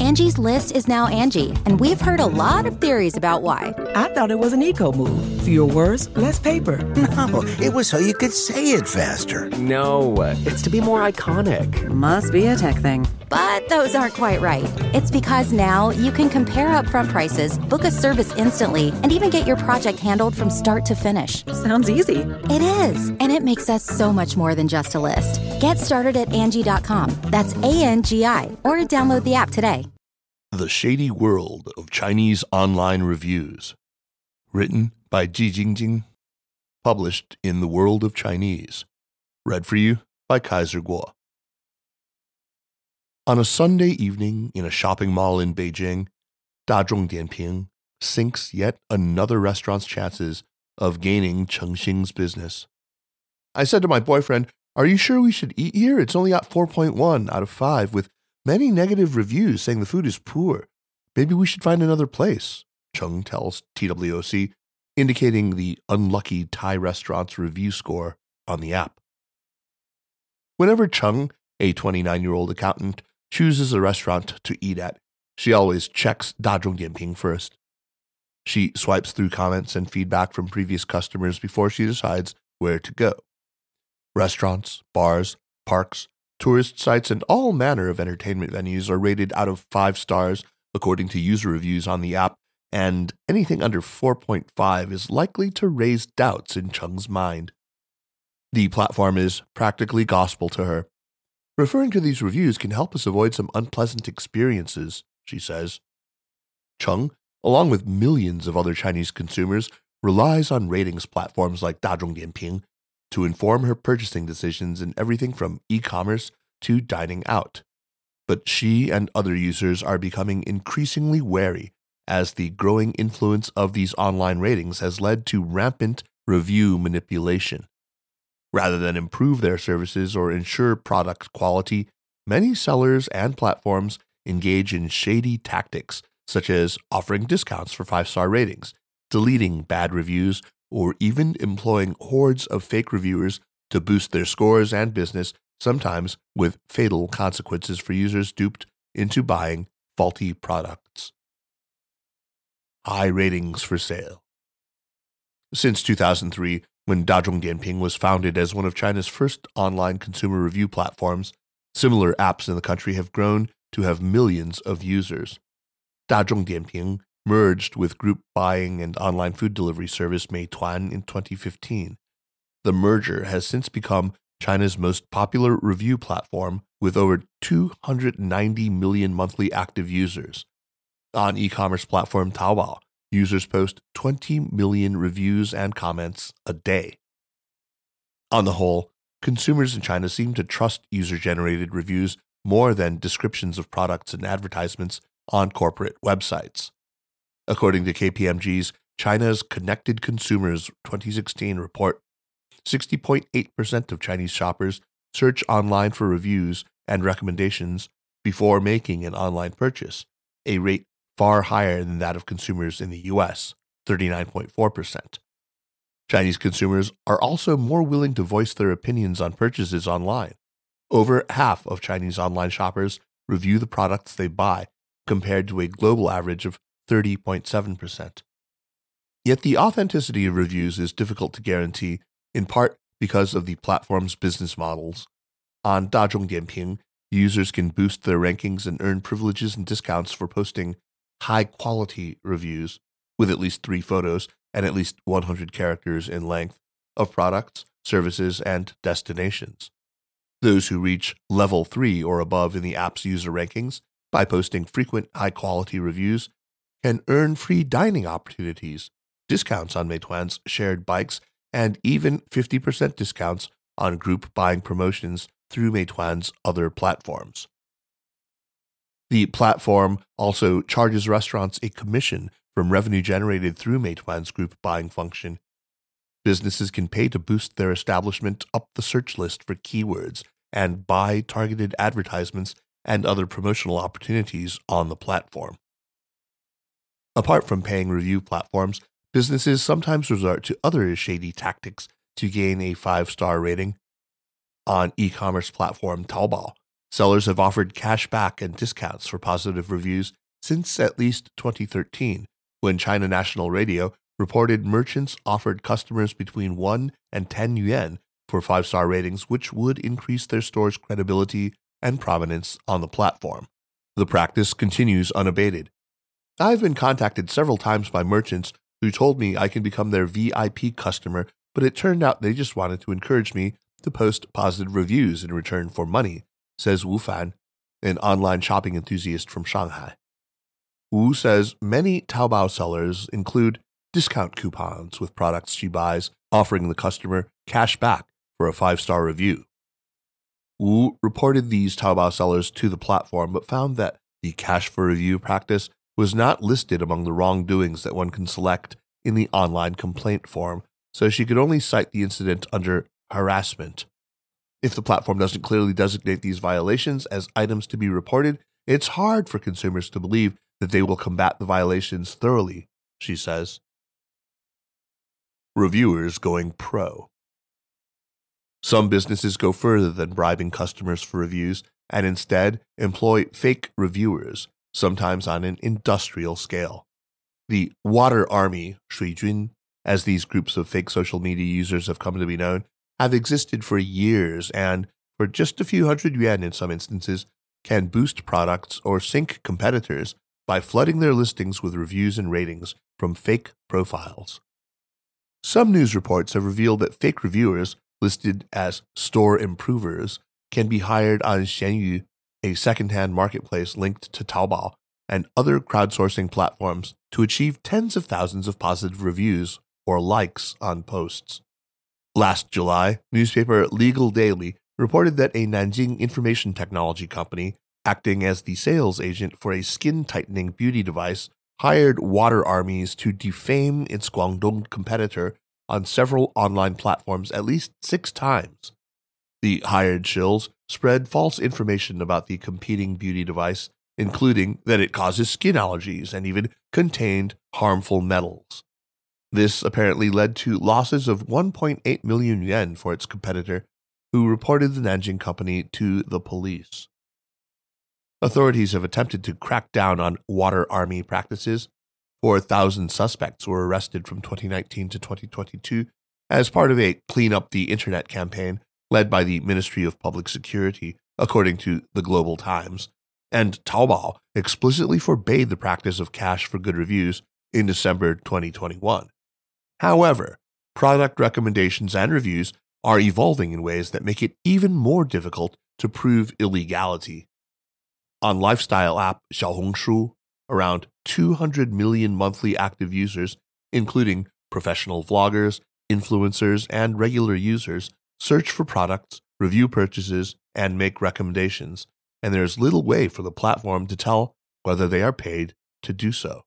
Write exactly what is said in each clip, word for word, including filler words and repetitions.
Angie's List is now Angie, and we've heard a lot of theories about why. I thought it was an eco move. Fewer words, less paper. No, it was so you could say it faster. No, it's to be more iconic. Must be a tech thing. But those aren't quite right. It's because now you can compare upfront prices, book a service instantly, and even get your project handled from start to finish. Sounds easy. It is, and it makes us so much more than just a list. Get started at Angie dot com. That's A N G I, or download the app today. The Shady World of Chinese Online Reviews. Written by Ji Jingjing. Published in The World of Chinese. Read for you by Kaiser Kuo. On a Sunday evening in a shopping mall in Beijing, Dazhong Dianping sinks yet another restaurant's chances of gaining Chengxing's business. I said to my boyfriend, "Are you sure we should eat here? It's only at four point one out of five, with many negative reviews saying the food is poor. Maybe we should find another place," Cheng tells T W O C, indicating the unlucky Thai restaurant's review score on the app. Whenever Cheng, a twenty-nine-year-old accountant, chooses a restaurant to eat at, she always checks Dazhong Dianping first. She swipes through comments and feedback from previous customers before she decides where to go. Restaurants, bars, parks, tourist sites, and all manner of entertainment venues are rated out of five stars according to user reviews on the app, and anything under four point five is likely to raise doubts in Cheng's mind. The platform is practically gospel to her. Referring to these reviews can help us avoid some unpleasant experiences, she says. Cheng, along with millions of other Chinese consumers, relies on ratings platforms like Dazhong Dianping to inform her purchasing decisions in everything from e-commerce to dining out. But she and other users are becoming increasingly wary as the growing influence of these online ratings has led to rampant review manipulation. Rather than improve their services or ensure product quality, many sellers and platforms engage in shady tactics, such as offering discounts for five-star ratings, deleting bad reviews, or even employing hordes of fake reviewers to boost their scores and business, sometimes with fatal consequences for users duped into buying faulty products. High ratings for sale. Since two thousand three, when Dazhong Dianping was founded as one of China's first online consumer review platforms, similar apps in the country have grown to have millions of users. Dazhong Dianping merged with group buying and online food delivery service Meituan in twenty fifteen. The merger has since become China's most popular review platform with over two hundred ninety million monthly active users. On e-commerce platform Taobao, users post twenty million reviews and comments a day. On the whole, consumers in China seem to trust user-generated reviews more than descriptions of products and advertisements on corporate websites. According to K P M G's China's Connected Consumers twenty sixteen report, sixty point eight percent of Chinese shoppers search online for reviews and recommendations before making an online purchase, a rate far higher than that of consumers in the U S, thirty-nine point four percent. Chinese consumers are also more willing to voice their opinions on purchases online. Over half of Chinese online shoppers review the products they buy, compared to a global average of thirty point seven percent. Yet the authenticity of reviews is difficult to guarantee, in part because of the platform's business models. On Dazhong Dianping, users can boost their rankings and earn privileges and discounts for posting high-quality reviews with at least three photos and at least one hundred characters in length of products, services, and destinations. Those who reach level three or above in the app's user rankings by posting frequent high-quality reviews can earn free dining opportunities, discounts on Meituan's shared bikes, and even fifty percent discounts on group buying promotions through Meituan's other platforms. The platform also charges restaurants a commission from revenue generated through Meituan's group buying function. Businesses can pay to boost their establishment up the search list for keywords and buy targeted advertisements and other promotional opportunities on the platform. Apart from paying review platforms, businesses sometimes resort to other shady tactics to gain a five-star rating. On e-commerce platform Taobao, sellers have offered cash back and discounts for positive reviews since at least twenty thirteen, when China National Radio reported merchants offered customers between one and ten yuan for five-star ratings, which would increase their store's credibility and prominence on the platform. The practice continues unabated. I've been contacted several times by merchants who told me I can become their V I P customer, but it turned out they just wanted to encourage me to post positive reviews in return for money, says Wu Fan, an online shopping enthusiast from Shanghai. Wu says many Taobao sellers include discount coupons with products she buys, offering the customer cash back for a five-star review. Wu reported these Taobao sellers to the platform, but found that the cash for review practice was not listed among the wrongdoings that one can select in the online complaint form, so she could only cite the incident under harassment. If the platform doesn't clearly designate these violations as items to be reported, it's hard for consumers to believe that they will combat the violations thoroughly, she says. Reviewers going pro. Some businesses go further than bribing customers for reviews and instead employ fake reviewers, sometimes on an industrial scale. The Water Army, 水军, as these groups of fake social media users have come to be known, have existed for years and, for just a few hundred yuan in some instances, can boost products or sink competitors by flooding their listings with reviews and ratings from fake profiles. Some news reports have revealed that fake reviewers, listed as store improvers, can be hired on Xianyu, a second-hand marketplace linked to Taobao and other crowdsourcing platforms, to achieve tens of thousands of positive reviews or likes on posts. Last July, newspaper Legal Daily reported that a Nanjing information technology company, acting as the sales agent for a skin-tightening beauty device, hired water armies to defame its Guangdong competitor on several online platforms at least six times. The hired shills spread false information about the competing beauty device, including that it causes skin allergies and even contained harmful metals. This apparently led to losses of one point eight million yuan for its competitor, who reported the Nanjing company to the police. Authorities have attempted to crack down on water army practices. four thousand suspects were arrested from twenty nineteen to twenty twenty-two as part of a Clean Up the Internet campaign led by the Ministry of Public Security, according to the Global Times, and Taobao explicitly forbade the practice of cash for good reviews in December twenty twenty-one. However, product recommendations and reviews are evolving in ways that make it even more difficult to prove illegality. On lifestyle app Xiaohongshu, around two hundred million monthly active users, including professional vloggers, influencers, and regular users, search for products, review purchases, and make recommendations, and there is little way for the platform to tell whether they are paid to do so.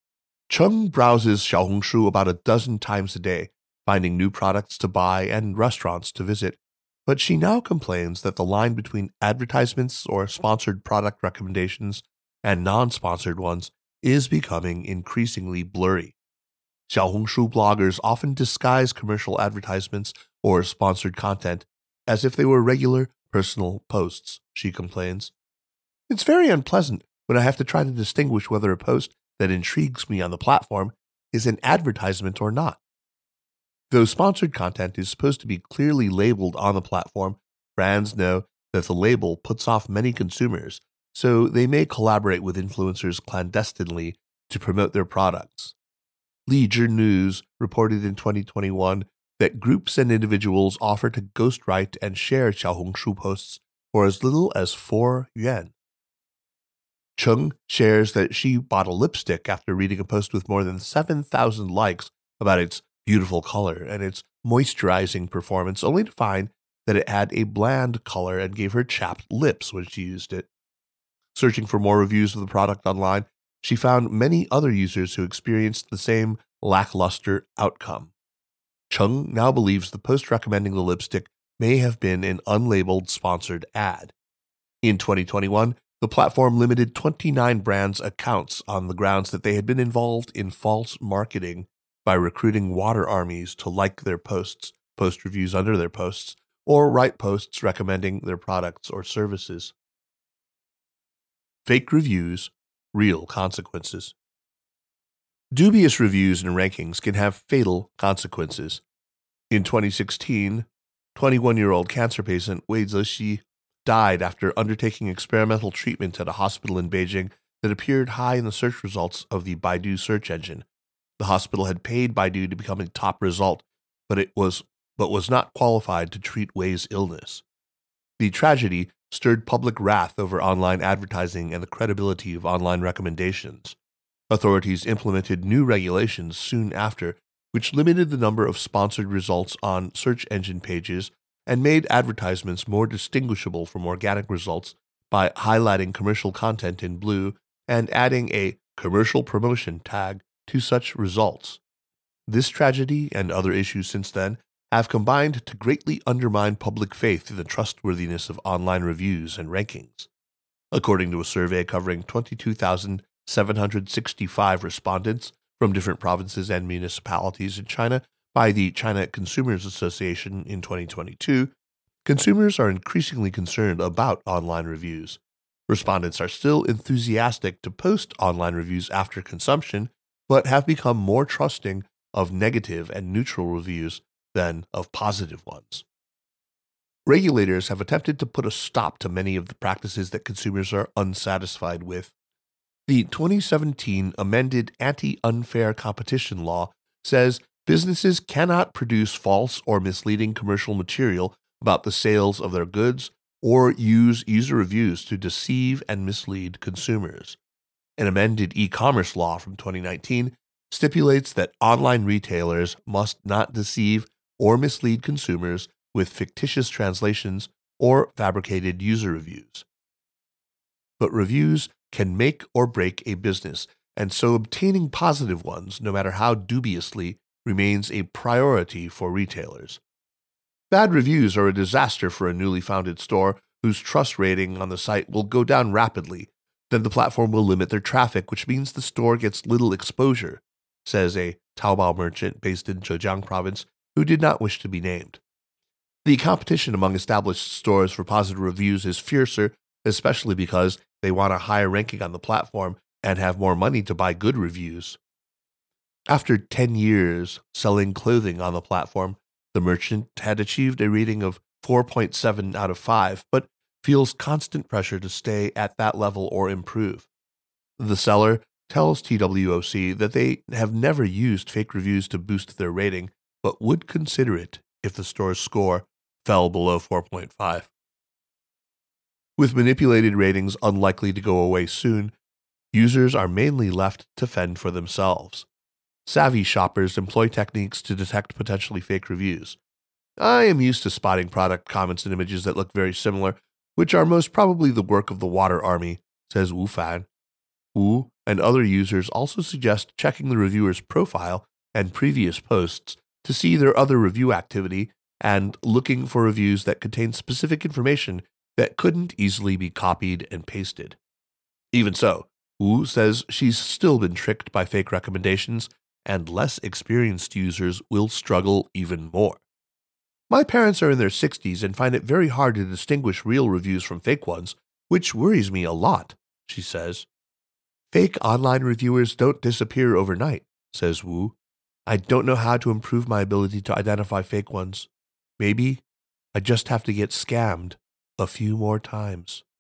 Cheng browses Xiaohongshu about a dozen times a day, finding new products to buy and restaurants to visit, but she now complains that the line between advertisements or sponsored product recommendations and non-sponsored ones is becoming increasingly blurry. Xiaohongshu bloggers often disguise commercial advertisements or sponsored content as if they were regular personal posts, she complains. It's very unpleasant when I have to try to distinguish whether a post that intrigues me on the platform is an advertisement or not. Though sponsored content is supposed to be clearly labeled on the platform, brands know that the label puts off many consumers, so they may collaborate with influencers clandestinely to promote their products. Lizhi News reported in twenty twenty-one that groups and individuals offer to ghostwrite and share Xiaohongshu posts for as little as four yuan. Cheng shares that she bought a lipstick after reading a post with more than seven thousand likes about its beautiful color and its moisturizing performance, only to find that it had a bland color and gave her chapped lips when she used it. Searching for more reviews of the product online, she found many other users who experienced the same lackluster outcome. Cheng now believes the post recommending the lipstick may have been an unlabeled sponsored ad. In twenty twenty-one, the platform limited twenty-nine brands' accounts on the grounds that they had been involved in false marketing by recruiting water armies to like their posts, post reviews under their posts, or write posts recommending their products or services. Fake reviews, real consequences. Dubious reviews and rankings can have fatal consequences. In twenty sixteen, twenty-one-year-old cancer patient Wei Zexi died after undertaking experimental treatment at a hospital in Beijing that appeared high in the search results of the Baidu search engine. The hospital had paid Baidu to become a top result, but it was but was not qualified to treat Wei's illness. The tragedy stirred public wrath over online advertising and the credibility of online recommendations. Authorities implemented new regulations soon after, which limited the number of sponsored results on search engine pages and made advertisements more distinguishable from organic results by highlighting commercial content in blue and adding a commercial promotion tag to such results. This tragedy and other issues since then have combined to greatly undermine public faith in the trustworthiness of online reviews and rankings. According to a survey covering twenty-two thousand seven hundred sixty-five respondents from different provinces and municipalities in China by the China Consumers Association in twenty twenty-two, consumers are increasingly concerned about online reviews. Respondents are still enthusiastic to post online reviews after consumption, but have become more trusting of negative and neutral reviews than of positive ones. Regulators have attempted to put a stop to many of the practices that consumers are unsatisfied with. The twenty seventeen amended Anti-Unfair Competition Law says businesses cannot produce false or misleading commercial material about the sales of their goods or use user reviews to deceive and mislead consumers. An amended e-commerce law from twenty nineteen stipulates that online retailers must not deceive or mislead consumers with fictitious translations or fabricated user reviews. But reviews can make or break a business, and so obtaining positive ones, no matter how dubiously, remains a priority for retailers. Bad reviews are a disaster for a newly founded store whose trust rating on the site will go down rapidly. Then the platform will limit their traffic, which means the store gets little exposure, says a Taobao merchant based in Zhejiang province who did not wish to be named. The competition among established stores for positive reviews is fiercer, especially because they want a higher ranking on the platform and have more money to buy good reviews. After ten years selling clothing on the platform, the merchant had achieved a rating of four point seven out of five, but feels constant pressure to stay at that level or improve. The seller tells T W O C that they have never used fake reviews to boost their rating, but would consider it if the store's score fell below four point five. With manipulated ratings unlikely to go away soon, users are mainly left to fend for themselves. Savvy shoppers employ techniques to detect potentially fake reviews. I am used to spotting product comments and images that look very similar, which are most probably the work of the Water Army, says Wu Fan. Wu and other users also suggest checking the reviewer's profile and previous posts to see their other review activity and looking for reviews that contain specific information that couldn't easily be copied and pasted. Even so, Wu says she's still been tricked by fake recommendations, and less experienced users will struggle even more. My parents are in their sixties and find it very hard to distinguish real reviews from fake ones, which worries me a lot, she says. Fake online reviewers don't disappear overnight, says Wu. I don't know how to improve my ability to identify fake ones. Maybe I just have to get scammed a few more times.